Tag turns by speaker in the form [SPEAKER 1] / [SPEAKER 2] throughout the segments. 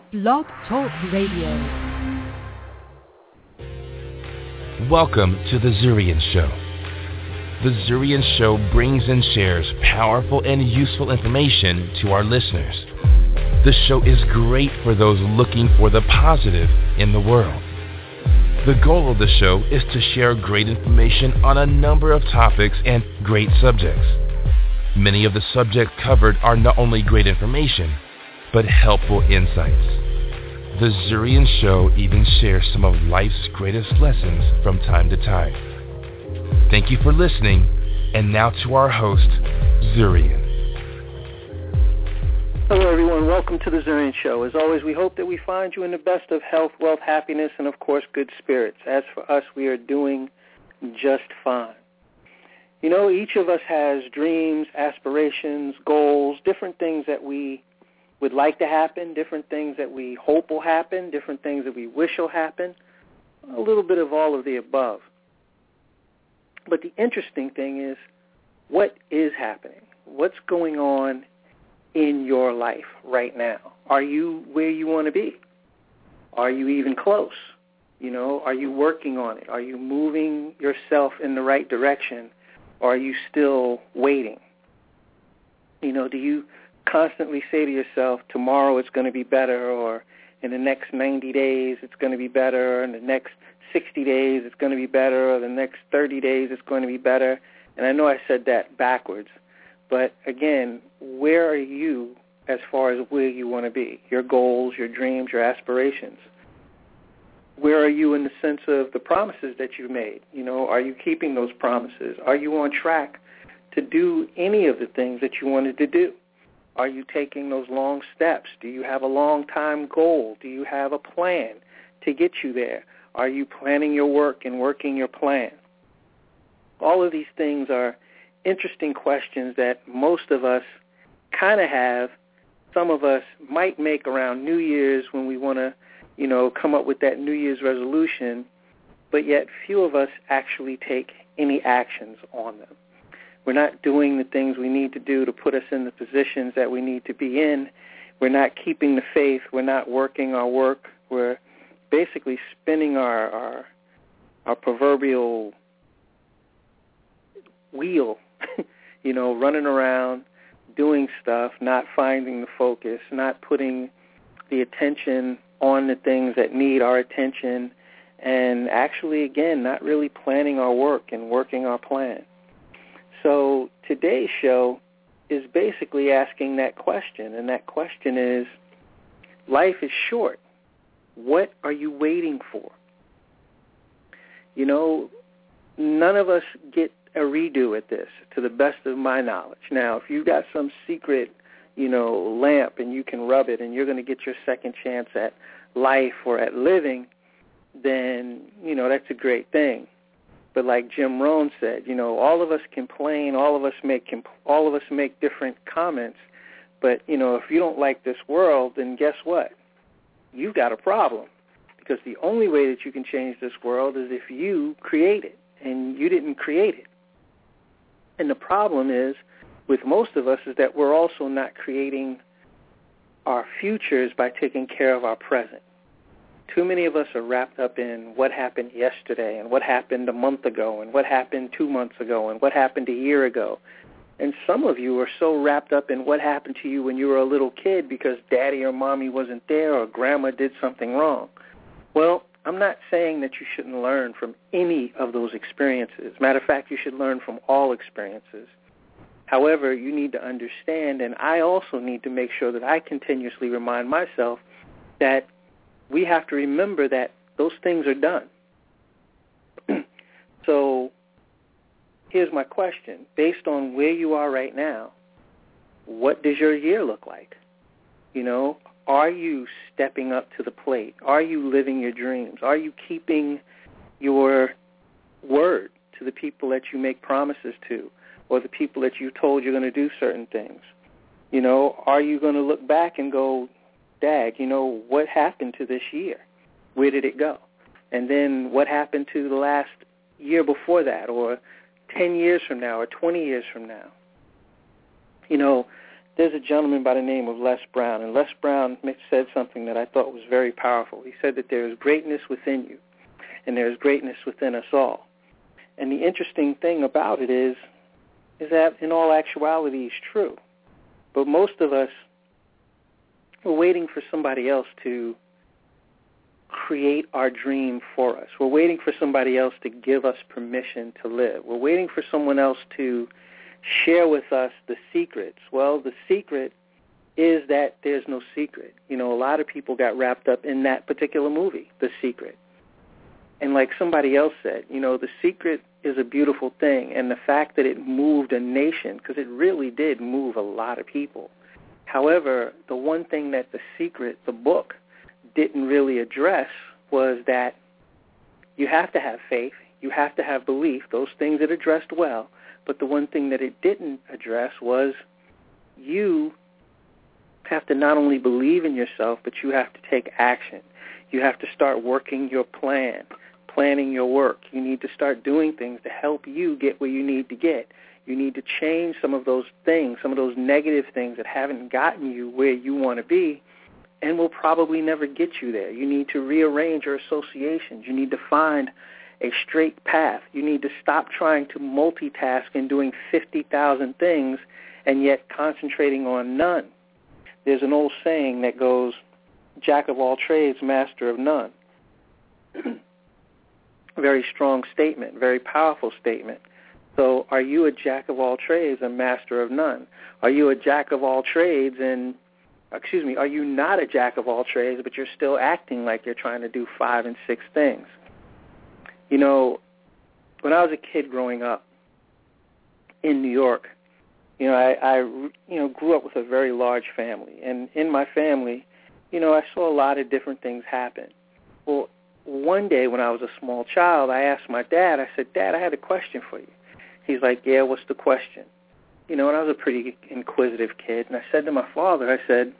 [SPEAKER 1] Blog Talk Radio.
[SPEAKER 2] Welcome to The Zurian Show. The Zurian Show brings and shares powerful and useful information to our listeners. The show is great for those looking for the positive in the world. The goal of the show is to share great information on a number of topics and great subjects. Many of the subjects covered are not only great information, but helpful insights. The Zurian Show even shares some of life's greatest lessons from time to time. Thank you for listening, and now to our host, Zurian.
[SPEAKER 3] Hello everyone, welcome to the Zurian Show. As always, we hope that we find you in the best of health, wealth, happiness, and of course, good spirits. As for us, we are doing just fine. You know, each of us has dreams, aspirations, goals, different things that we would like to happen, different things that we hope will happen, different things that we wish will happen, a little bit of all of the above. But the interesting thing is, what is happening? What's going on in your life right now? Are you where you want to be? Are you even close? You know, are you working on it? Are you moving yourself in the right direction? Or are you still waiting? You know, do you constantly say to yourself, tomorrow it's going to be better, or in the next 90 days it's going to be better, or in the next 60 days it's going to be better, or the next 30 days it's going to be better? And I know I said that backwards, but again, where are you as far as where you want to be? Your goals, your dreams, your aspirations. Where are you in the sense of the promises that you made? You know, are you keeping those promises? Are you on track to do any of the things that you wanted to do? Are you taking those long steps? Do you have a long-time goal? Do you have a plan to get you there? Are you planning your work and working your plan? All of these things are interesting questions that most of us kind of have. Some of us might make around New Year's when we want to, you know, come up with that New Year's resolution, but yet few of us actually take any actions on them. We're not doing the things we need to do to put us in the positions that we need to be in. We're not keeping the faith. We're not working our work. We're basically spinning our proverbial wheel, you know, running around, doing stuff, not finding the focus, not putting the attention on the things that need our attention, and actually, again, not really planning our work and working our plan. So today's show is basically asking that question, and that question is, life is short. What are you waiting for? You know, none of us get a redo at this, to the best of my knowledge. Now, if you've got some secret, you know, lamp and you can rub it and you're going to get your second chance at life or at living, then, you know, that's a great thing. But like Jim Rohn said, you know, all of us complain, all of us make different comments, but, you know, if you don't like this world, then guess what? You've got a problem, because the only way that you can change this world is if you create it, and you didn't create it. And the problem is, with most of us, is that we're also not creating our futures by taking care of our present. Too many of us are wrapped up in what happened yesterday and what happened a month ago and what happened 2 months ago and what happened a year ago. And some of you are so wrapped up in what happened to you when you were a little kid because daddy or mommy wasn't there or grandma did something wrong. Well, I'm not saying that you shouldn't learn from any of those experiences. Matter of fact, you should learn from all experiences. However, you need to understand, and I also need to make sure that I continuously remind myself that we have to remember that those things are done. So here's my question. Based on where you are right now, what does your year look like? You know, are you stepping up to the plate? Are you living your dreams? Are you keeping your word to the people that you make promises to, or the people that you told you're going to do certain things? You know, are you going to look back and go, dag, you know, what happened to this year? Where did it go? And then what happened to the last year before that, or 10 years from now, or 20 years from now? You know, there's a gentleman by the name of Les Brown, and Les Brown said something that I thought was very powerful. He said that there is greatness within you, and there is greatness within us all. And the interesting thing about it is that in all actuality it's true. But most of us are waiting for somebody else to create our dream for us. We're waiting for somebody else to give us permission to live. We're waiting for someone else to share with us the secrets. Well, the secret is that there's no secret. You know, a lot of people got wrapped up in that particular movie, The Secret. And like somebody else said, you know, The Secret is a beautiful thing, and the fact that it moved a nation, because it really did move a lot of people. However, the one thing that The Secret, the book, didn't really address was that you have to have faith, you have to have belief, those things it addressed well, but the one thing that it didn't address was you have to not only believe in yourself, but you have to take action. You have to start working your plan, planning your work. You need to start doing things to help you get where you need to get. You need to change some of those things, some of those negative things that haven't gotten you where you want to be and will probably never get you there. You need to rearrange your associations. You need to find a straight path. You need to stop trying to multitask and doing 50,000 things and yet concentrating on none. There's an old saying that goes, jack of all trades, master of none. Very strong statement, very powerful statement. So are you a jack of all trades and master of none? Are you a jack of all trades and, are you not a jack of all trades, but you're still acting like you're trying to do 5 and 6 things? You know, when I was a kid growing up in New York, I grew up with a very large family. And in my family, I saw a lot of different things happen. Well, one day when I was a small child, I asked my dad, I said, Dad, I had a question for you. He's like, yeah, what's the question? And I was a pretty inquisitive kid. And I said to my father, I said,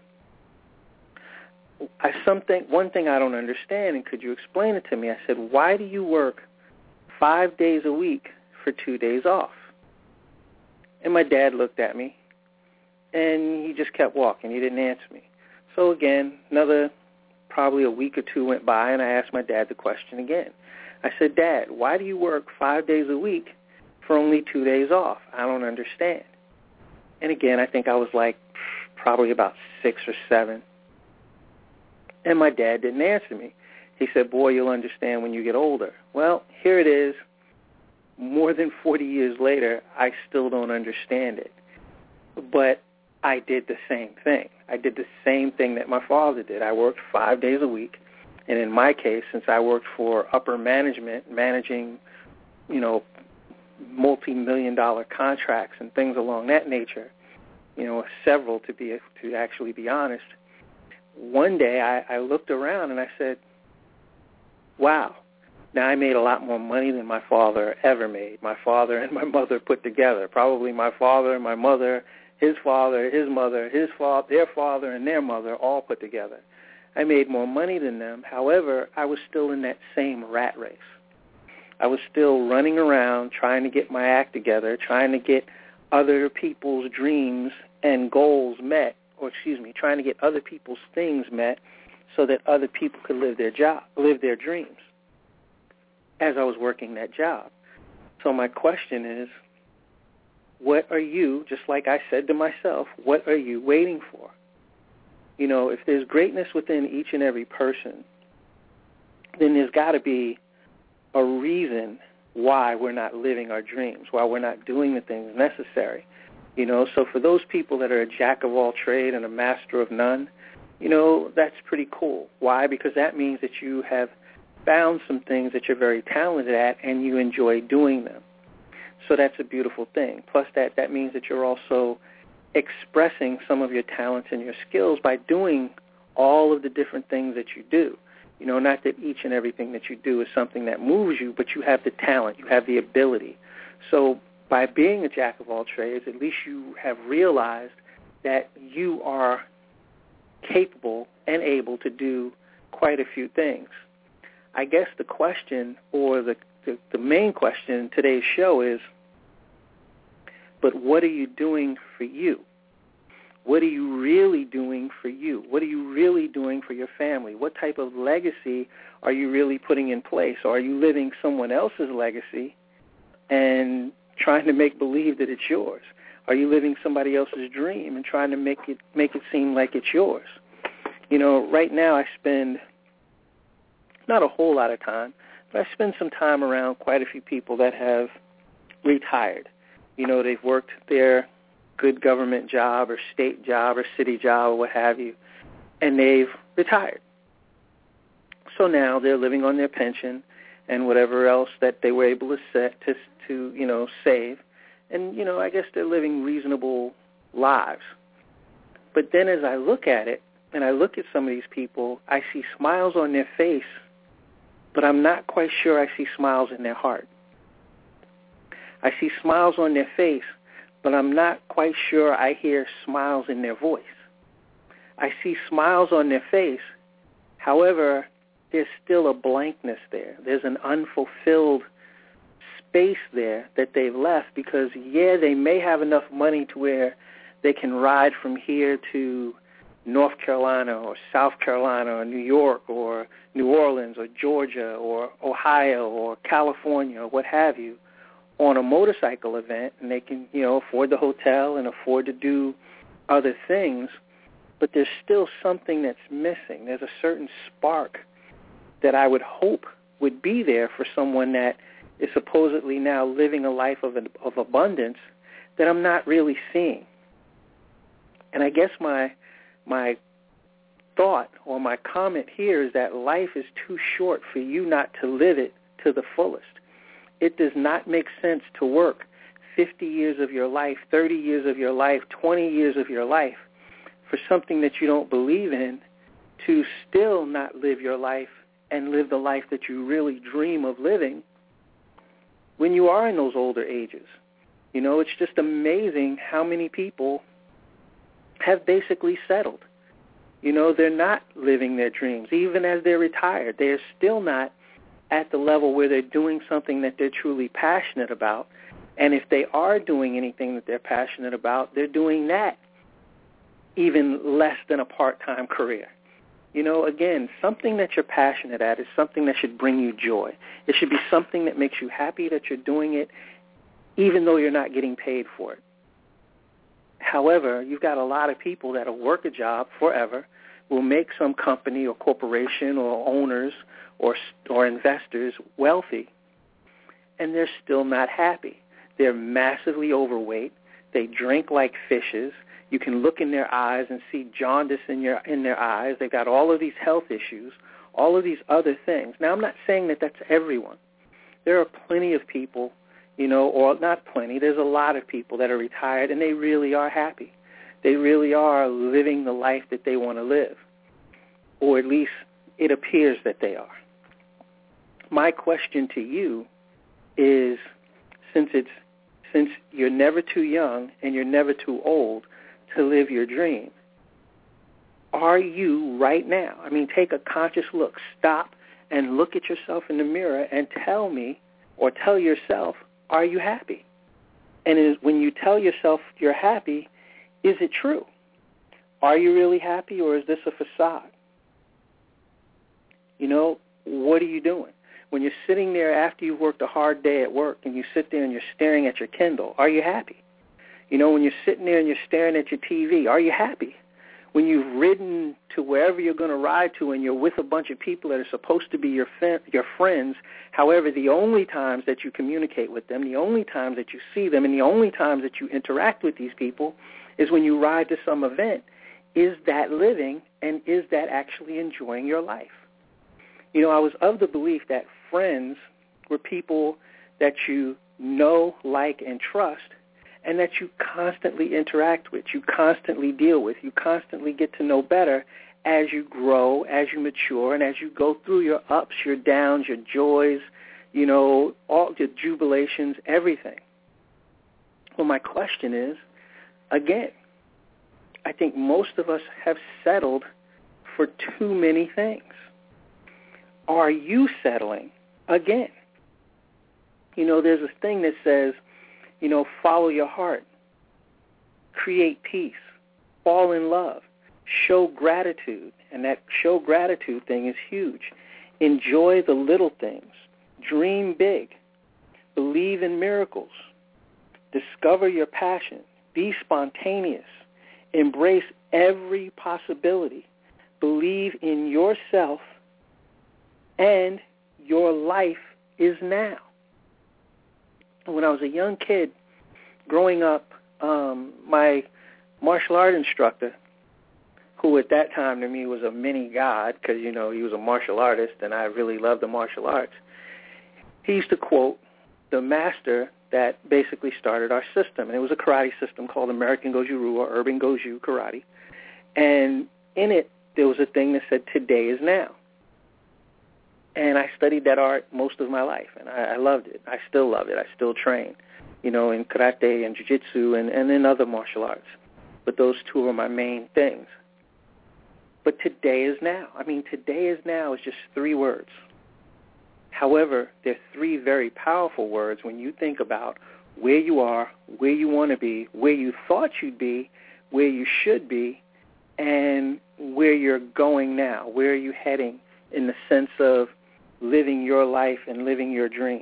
[SPEAKER 3] one thing I don't understand, and could you explain it to me? I said, why do you work 5 days a week for 2 days off? And my dad looked at me, and he just kept walking. He didn't answer me. So again, probably a week or two went by, and I asked my dad the question again. I said, Dad, why do you work 5 days a week for only 2 days off? I don't understand. And again, I think I was like probably about 6 or 7. And my dad didn't answer me. He said, boy, you'll understand when you get older. Well, here it is. More than 40 years later, I still don't understand it. But I did the same thing. I did the same thing that my father did. I worked 5 days a week. And in my case, since I worked for upper management, managing, multi-million-dollar contracts and things along that nature, several to actually be honest, one day I looked around and I said, wow, now I made a lot more money than my father ever made, my father and my mother put together. Probably my father and my mother, his father, his mother, their father and their mother all put together. I made more money than them. However, I was still in that same rat race. I was still running around trying to get my act together, trying to get other people's dreams and goals met, trying to get other people's things met so that other people could live their dreams as I was working that job. So my question is, what are you, just like I said to myself, what are you waiting for? If there's greatness within each and every person, then there's got to be a reason why we're not living our dreams, why we're not doing the things necessary. So for those people that are a jack of all trade and a master of none, that's pretty cool. Why? Because that means that you have found some things that you're very talented at and you enjoy doing them. So that's a beautiful thing. Plus that means that you're also expressing some of your talents and your skills by doing all of the different things that you do. Not that each and everything that you do is something that moves you, but you have the talent, you have the ability. So by being a jack of all trades, at least you have realized that you are capable and able to do quite a few things. I guess the question, or the main question in today's show is, but what are you doing for you? What are you really doing for you? What are you really doing for your family? What type of legacy are you really putting in place? Or are you living someone else's legacy and trying to make believe that it's yours? Are you living somebody else's dream and trying to make it seem like it's yours? You know, right now I spend not a whole lot of time, but I spend some time around quite a few people that have retired. You know, they've worked their good government job or state job or city job or what have you, and they've retired. So now they're living on their pension and whatever else that they were able to save. And, you know, I guess they're living reasonable lives. But then as I look at it, and I look at some of these people, I see smiles on their face, but I'm not quite sure I see smiles in their heart. I see smiles on their face, but I'm not quite sure I hear smiles in their voice. I see smiles on their face, however, there's still a blankness there. There's an unfulfilled space there that they've left because, yeah, they may have enough money to where they can ride from here to North Carolina or South Carolina or New York or New Orleans or Georgia or Ohio or California or what have you on a motorcycle event, and they can, you know, afford the hotel and afford to do other things, but there's still something that's missing. There's a certain spark that I would hope would be there for someone that is supposedly now living a life of abundance that I'm not really seeing. And I guess my thought or my comment here is that life is too short for you not to live it to the fullest. It does not make sense to work 50 years of your life, 30 years of your life, 20 years of your life for something that you don't believe in, to still not live your life and live the life that you really dream of living when you are in those older ages. You know, it's just amazing how many people have basically settled. You know, they're not living their dreams. Even as they're retired, they're still not at the level where they're doing something that they're truly passionate about. And if they are doing anything that they're passionate about, they're doing that even less than a part-time career. You know, again, something that you're passionate at is something that should bring you joy. It should be something that makes you happy that you're doing it, even though you're not getting paid for it. However, you've got a lot of people that will work a job forever, will make some company or corporation or owners or investors wealthy, and they're still not happy. They're massively overweight. They drink like fishes. You can look in their eyes and see jaundice in their eyes. They've got all of these health issues, all of these other things. Now, I'm not saying that that's everyone. There are plenty of people, you know, or not plenty. There's a lot of people that are retired, and they really are happy. They really are living the life that they want to live, or at least it appears that they are. My question to you is, since you're never too young and you're never too old to live your dream, are you right now, I mean, take a conscious look, stop and look at yourself in the mirror and tell me or tell yourself, are you happy? And when you tell yourself you're happy, is it true? Are you really happy, or is this a facade? You know, what are you doing? When you're sitting there after you've worked a hard day at work and you sit there and you're staring at your Kindle, are you happy? You know, when you're sitting there and you're staring at your TV, are you happy? When you've ridden to wherever you're going to ride to and you're with a bunch of people that are supposed to be your friends, however, the only times that you communicate with them, the only times that you see them, and the only times that you interact with these people is when you ride to some event. Is that living, and is that actually enjoying your life? You know, I was of the belief that friends were people that you know, like, and trust, and that you constantly interact with, you constantly deal with, you constantly get to know better as you grow, as you mature, and as you go through your ups, your downs, your joys, you know, all your jubilations, everything. Well, my question is, again, I think most of us have settled for too many things. Are you settling again? You know, there's a thing that says, you know, follow your heart, create peace, fall in love. Show gratitude. And that show gratitude thing is huge. Enjoy the little things. Dream big. Believe in miracles. Discover your passion. Be spontaneous. Embrace every possibility. Believe in yourself, and your life is now. When I was a young kid growing up, my martial art instructor, who at that time to me was a mini god because, he was a martial artist and I really loved the martial arts, he used to quote the master that basically started our system. And it was a karate system called American Goju-Ryu or Urban Goju Karate. And in it, there was a thing that said, today is now. And I studied that art most of my life, and I loved it. I still love it. I still train, in karate and jiu-jitsu and in other martial arts. But those two are my main things. But today is now. Today is now is just 3 words. However, they're 3 very powerful words when you think about where you are, where you want to be, where you thought you'd be, where you should be, and where you're going now. Where are you heading in the sense of living your life and living your dream?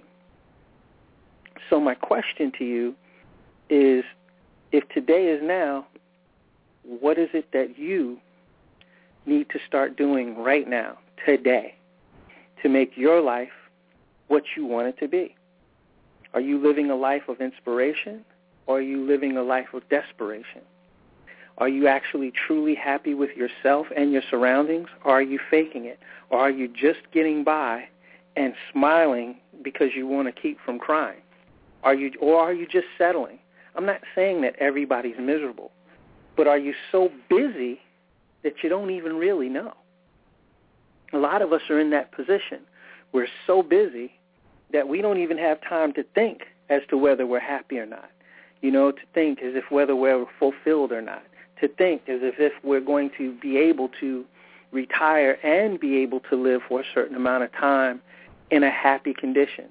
[SPEAKER 3] So my question to you is, if today is now, what is it that you need to start doing right now, today, to make your life what you want it to be? Are you living a life of inspiration, or are you living a life of desperation? Are you actually truly happy with yourself and your surroundings, or are you faking it? Or are you just getting by and smiling because you want to keep from crying? Or are you just settling? I'm not saying that everybody's miserable, but are you so busy that you don't even really know? A lot of us are in that position. We're so busy that we don't even have time to think as to whether we're happy or not, to think as if whether we're fulfilled or not, to think as if we're going to be able to retire and be able to live for a certain amount of time in a happy condition.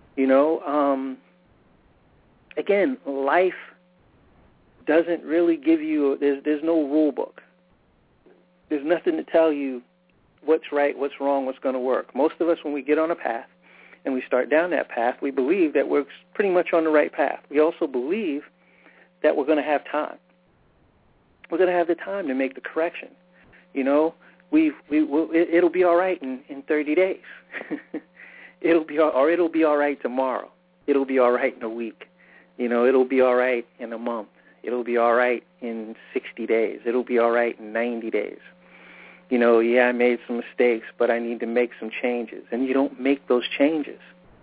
[SPEAKER 3] Again, life doesn't really give you, there's no rule book. There's nothing to tell you what's right, what's wrong, what's going to work. Most of us, when we get on a path and we start down that path, we believe that we're pretty much on the right path. We also believe that we're going to have time. We're going to have the time to make the correction. It'll be all right in 30 days. It'll be all right tomorrow. It'll be all right in a week. It'll be all right in a month. It'll be all right in 60 days. It'll be all right in 90 days. I made some mistakes, but I need to make some changes. And you don't make those changes.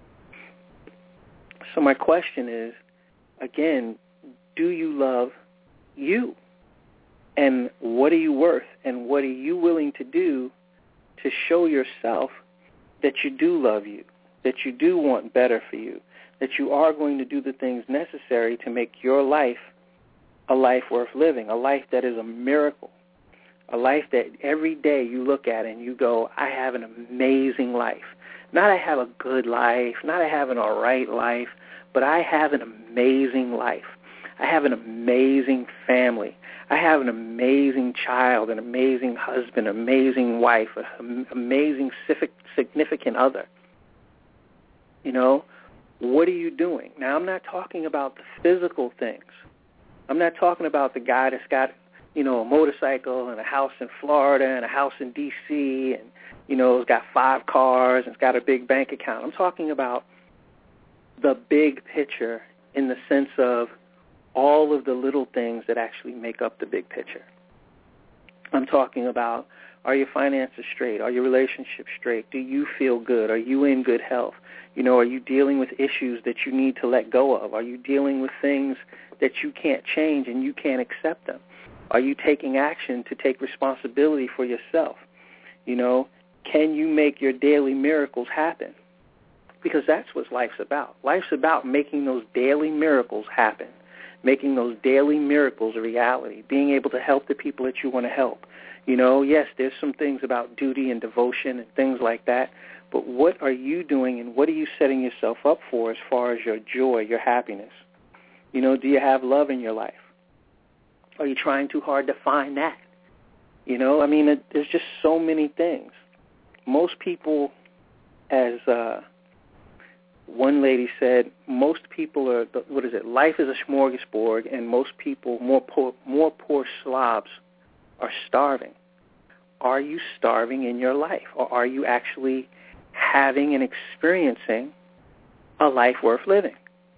[SPEAKER 3] So my question is, again, do you love you? And what are you worth? And what are you willing to do to show yourself that you do love you, that you do want better for you, that you are going to do the things necessary to make your life a life worth living, a life that is a miracle, a life that every day you look at and you go, I have an amazing life. Not I have a good life, not I have an all right life, but I have an amazing life. I have an amazing family. I have an amazing child, an amazing husband, an amazing wife, an amazing significant other. What are you doing? Now, I'm not talking about the physical things. I'm not talking about the guy that's got, a motorcycle and a house in Florida and a house in D.C. and, has got 5 cars and has got a big bank account. I'm talking about the big picture in the sense of all of the little things that actually make up the big picture. I'm talking about, are your finances straight? Are your relationships straight? Do you feel good? Are you in good health? Are you dealing with issues that you need to let go of? Are you dealing with things that you can't change and you can't accept them? Are you taking action to take responsibility for yourself? Can you make your daily miracles happen? Because that's what life's about. Life's about making those daily miracles happen, making those daily miracles a reality, being able to help the people that you want to help. Yes, there's some things about duty and devotion and things like that, but what are you doing and what are you setting yourself up for as far as your joy, your happiness? Do you have love in your life? Are you trying too hard to find that? You know, I mean, there's just so many things. Most people, as one lady said, most people are, life is a smorgasbord, and most people, more poor slobs, are starving. Are you starving in your life, or are you actually having and experiencing a life worth living?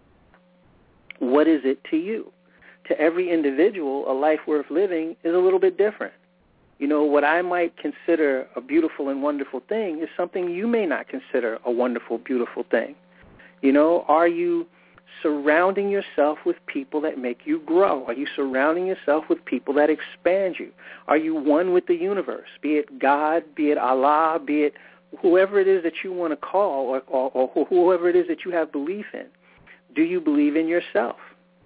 [SPEAKER 3] What is it to you? To every individual, a life worth living is a little bit different. You know, what I might consider a beautiful and wonderful thing is something you may not consider a wonderful, beautiful thing. You know, are you surrounding yourself with people that make you grow? Are you surrounding yourself with people that expand you? Are you one with the universe, be it God, be it Allah, be it whoever it is that you want to call, or whoever it is that you have belief in? Do you believe in yourself?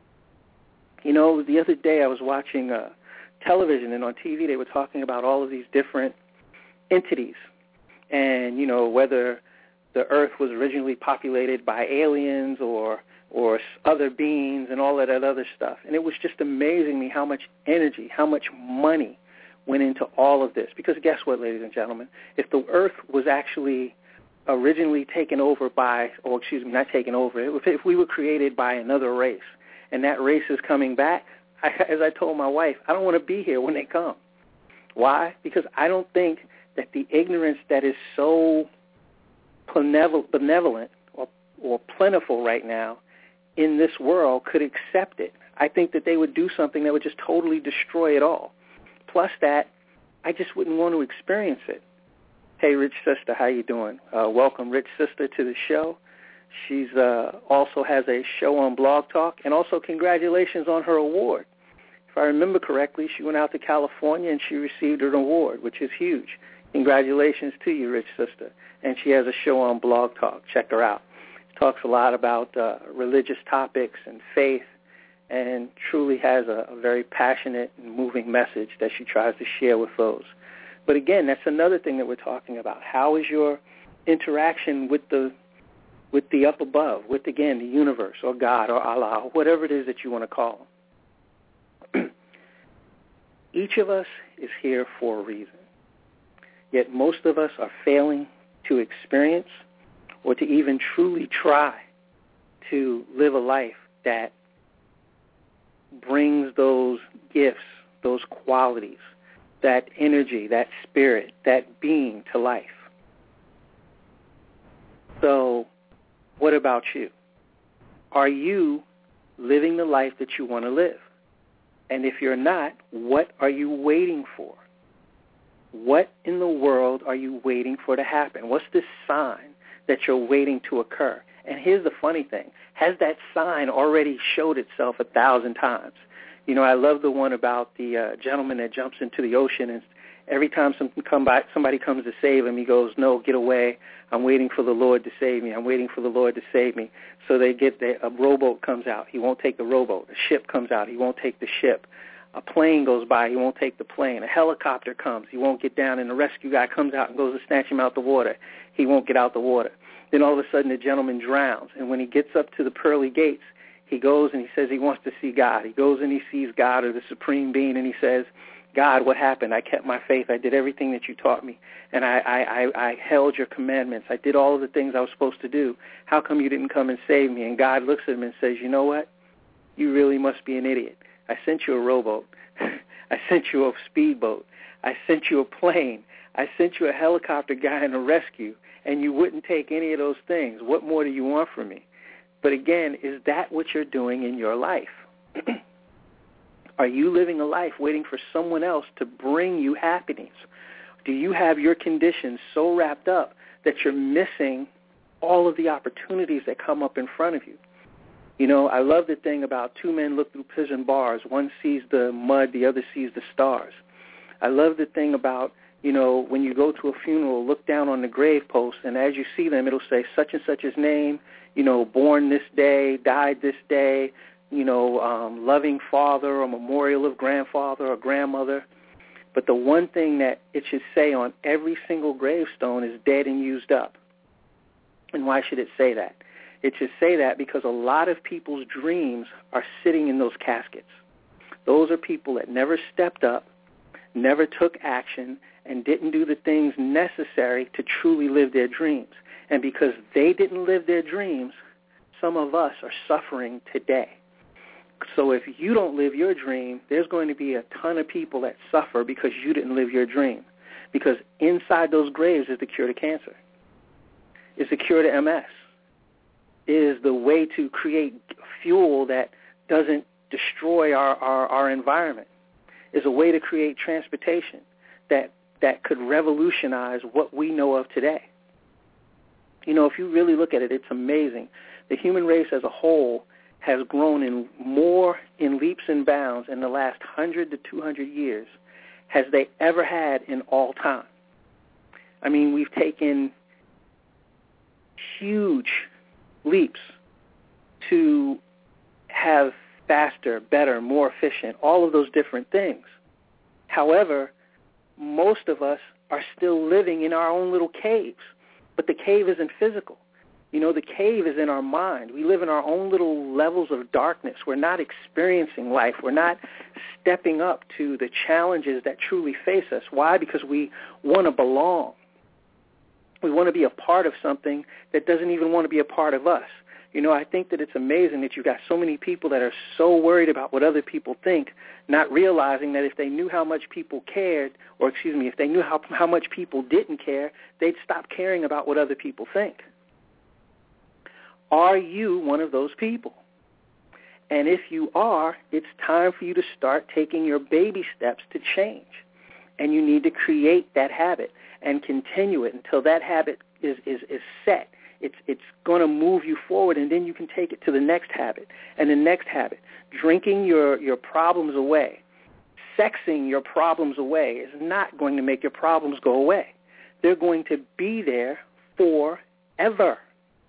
[SPEAKER 3] You know, the other day I was watching television, and on TV they were talking about all of these different entities, and, you know, whether the earth was originally populated by aliens or other beings and all of that other stuff. And it was just amazing me how much energy, how much money went into all of this. Because guess what, ladies and gentlemen? If the earth was actually originally taken over by, or excuse me, not taken over, if we were created by another race, and that race is coming back, as I told my wife, I don't want to be here when they come. Why? Because I don't think that the ignorance that is so benevolent or plentiful right now in this world could accept it. I think that they would do something that would just totally destroy it all. Plus that, I just wouldn't want to experience it. Hey, Rich Sister, how you doing? Welcome, Rich Sister, to the show. She's also has a show on Blog Talk, and also congratulations on her award. If I remember correctly, she went out to California and she received an award, which is huge. Congratulations to you, Rich Sister. And she has a show on Blog Talk. Check her out. She talks a lot about religious topics and faith, and truly has a very passionate and moving message that she tries to share with those. But again, that's another thing that we're talking about. How is your interaction with the up above, with, again, the universe or God or Allah, or whatever it is that you want to call them? Each of us is here for a reason. Yet most of us are failing to experience or to even truly try to live a life that brings those gifts, those qualities, that energy, that spirit, that being to life. So what about you? Are you living the life that you want to live? And if you're not, what are you waiting for? What in the world are you waiting for to happen? What's this sign that you're waiting to occur? And here's the funny thing. Has that sign already showed itself 1,000 times? You know, I love the one about the gentleman that jumps into the ocean, and every time somebody comes to save him, he goes, "No, get away. I'm waiting for the Lord to save me. I'm waiting for the Lord to save me." So a rowboat comes out. He won't take the rowboat. A ship comes out. He won't take the ship. A plane goes by, he won't take the plane. A helicopter comes, he won't get down, and the rescue guy comes out and goes to snatch him out the water. He won't get out the water. Then all of a sudden the gentleman drowns, and when he gets up to the pearly gates, he goes and he says he wants to see God. He goes and he sees God, or the supreme being, and he says, "God, what happened? I kept my faith. I did everything that you taught me, and I held your commandments. I did all of the things I was supposed to do. How come you didn't come and save me?" And God looks at him and says, "You know what? You really must be an idiot. I sent you a rowboat. I sent you a speedboat. I sent you a plane. I sent you a helicopter guy and a rescue, and you wouldn't take any of those things. What more do you want from me?" But again, is that what you're doing in your life? Are you living a life waiting for someone else to bring you happiness? Do you have your conditions so wrapped up that you're missing all of the opportunities that come up in front of you? You know, I love the thing about two men look through prison bars. One sees the mud, the other sees the stars. I love the thing about, you know, when you go to a funeral, look down on the grave post, and as you see them, it'll say such and such his name, you know, born this day, died this day, you know, loving father or memorial of grandfather or grandmother. But the one thing that it should say on every single gravestone is dead and used up. And why should it say that? It should say that because a lot of people's dreams are sitting in those caskets. Those are people that never stepped up, never took action, and didn't do the things necessary to truly live their dreams. And because they didn't live their dreams, some of us are suffering today. So if you don't live your dream, there's going to be a ton of people that suffer because you didn't live your dream. Because inside those graves is the cure to cancer, is the cure to MS, is the way to create fuel that doesn't destroy our environment, is a way to create transportation that could revolutionize what we know of today. You know, if you really look at it, it's amazing. The human race as a whole has grown in leaps and bounds in the last 100 to 200 years as they ever had in all time. I mean, we've taken huge leaps to have faster, better, more efficient, all of those different things. However, most of us are still living in our own little caves, but the cave isn't physical. You know, the cave is in our mind. We live in our own little levels of darkness. We're not experiencing life. We're not stepping up to the challenges that truly face us. Why? Because we want to belong. We want to be a part of something that doesn't even want to be a part of us. You know, I think that it's amazing that you've got so many people that are so worried about what other people think, not realizing that if they knew how much people cared, or if they knew how much people didn't care, they'd stop caring about what other people think. Are you one of those people? And if you are, it's time for you to start taking your baby steps to change. And you need to create that habit and continue it until that habit is set. It's going to move you forward, and then you can take it to the next habit and the next habit. Drinking your problems away, sexing your problems away is not going to make your problems go away. They're going to be there forever.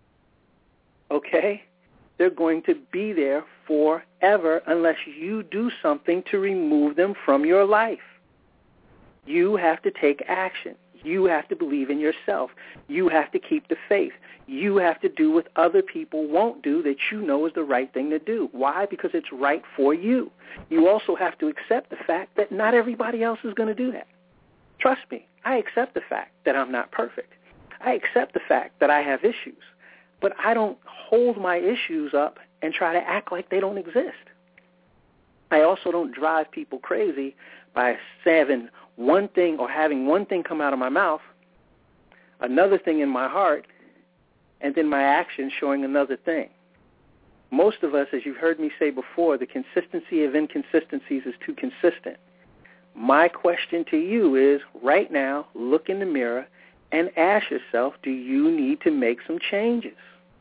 [SPEAKER 3] Okay? They're going to be there forever unless you do something to remove them from your life. You have to take action. You have to believe in yourself. You have to keep the faith. You have to do what other people won't do that you know is the right thing to do. Why? Because it's right for you. You also have to accept the fact that not everybody else is going to do that. Trust me, I accept the fact that I'm not perfect. I accept the fact that I have issues. But I don't hold my issues up and try to act like they don't exist. I also don't drive people crazy by saying one thing or having one thing come out of my mouth, another thing in my heart, and then my actions showing another thing. Most of us, as you've heard me say before, the consistency of inconsistencies is too consistent. My question to you is, right now, look in the mirror and ask yourself, do you need to make some changes?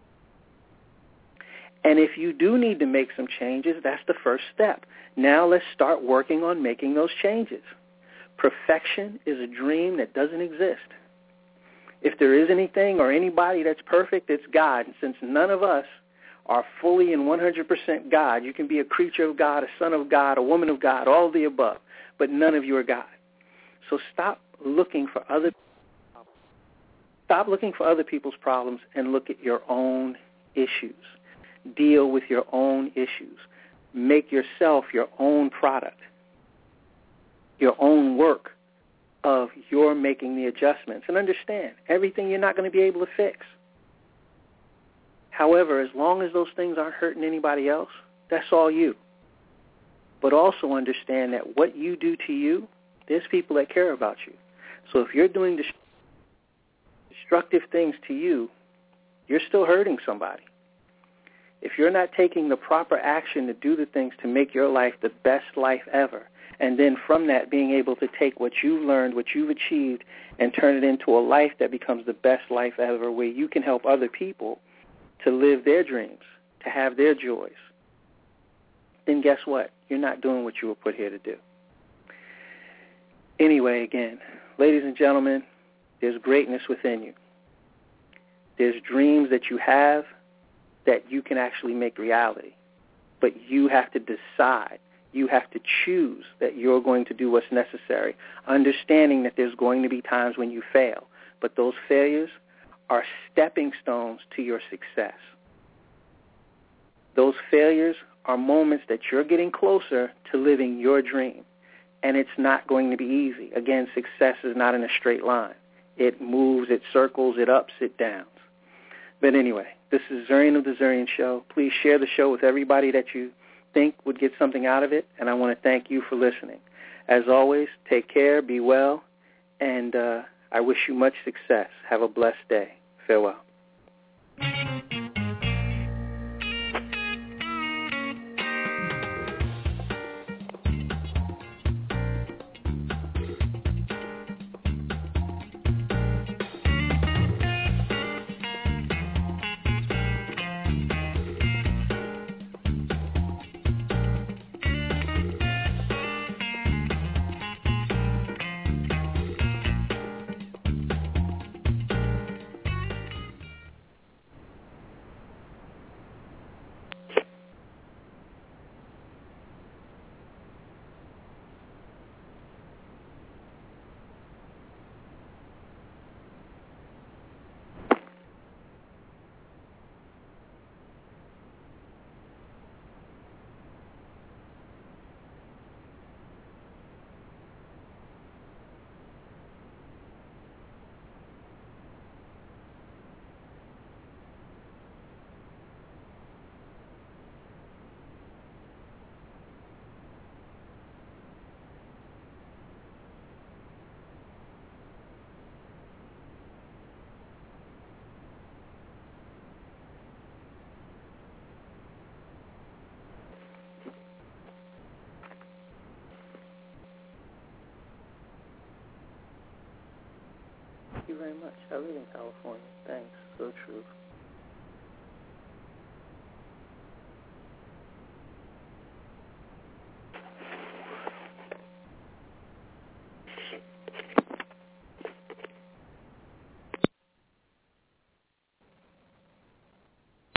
[SPEAKER 3] And if you do need to make some changes, that's the first step. Now let's start working on making those changes. Perfection is a dream that doesn't exist. If there is anything or anybody that's perfect, it's God. And since none of us are fully and 100% God, you can be a creature of God, a son of God, a woman of God, all of the above, but none of you are God. So stop looking for other people's problems and look at your own issues. Deal with your own issues. Make yourself your own product, your own work of your making the adjustments. And understand, everything you're not going to be able to fix. However, as long as those things aren't hurting anybody else, that's all you. But also understand that what you do to you, there's people that care about you. So if you're doing destructive things to you, you're still hurting somebody. If you're not taking the proper action to do the things to make your life the best life ever, and then from that being able to take what you've learned, what you've achieved, and turn it into a life that becomes the best life ever, where you can help other people to live their dreams, to have their joys, then guess what? You're not doing what you were put here to do. Anyway, again, ladies and gentlemen, there's greatness within you. There's dreams that you have that you can actually make reality. But you have to decide. You have to choose that you're going to do what's necessary, understanding that there's going to be times when you fail. But those failures are stepping stones to your success. Those failures are moments that you're getting closer to living your dream. And it's not going to be easy. Again, success is not in a straight line. It moves, it circles, it ups, it downs. But anyway, this is Zurian of the Zurian Show. Please share the show with everybody that you think would get something out of it, and I want to thank you for listening. As always, take care, be well, and I wish you much success. Have a blessed day. Farewell. Thank you very much. I live in California. Thanks. So true.